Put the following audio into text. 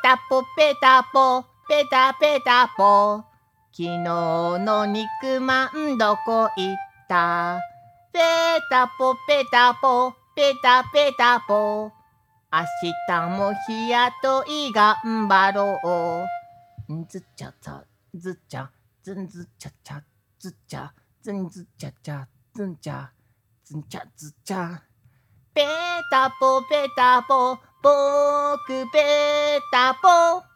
タポペタポペタペタポ、昨日の肉まんどこ行った。ペタポペタポペタペタポ、明日も日雇い頑張ろう。んずちゃちゃずちゃずんずちゃちゃずちゃずんずちゃちゃずんちゃずんちゃずちゃ。ペタポペタポ、ぼくペタポ。